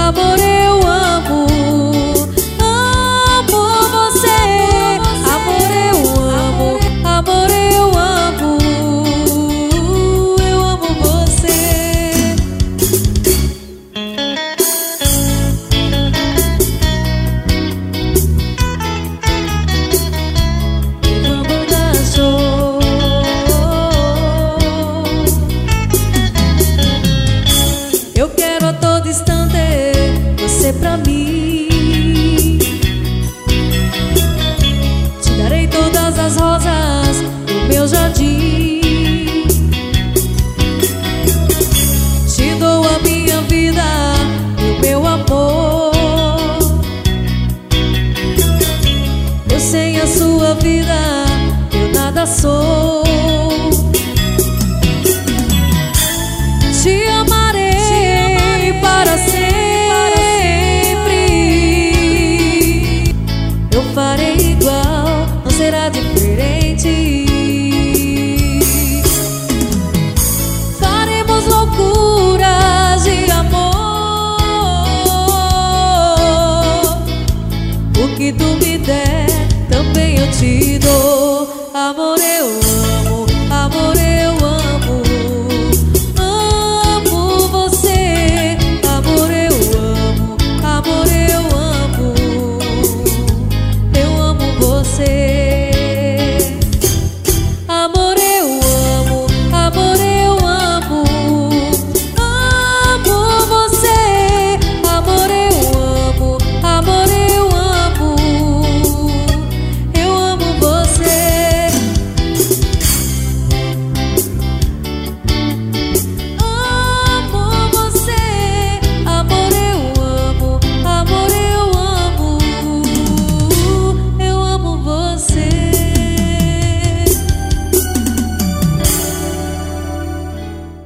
amor, eu amo. Amo você. Amor, eu amo. Amor, eu amo. Eu amo você. Vamos dar show. Eu quero a todo instante você pra mim. Te darei todas as rosas do meu jardim. Te dou a minha vida e o meu amor. Eu sem a sua vida, eu nada sou. Te amarei para sempre. Eu farei igual, não será diferente. Faremos loucuras de amor. O que tu me der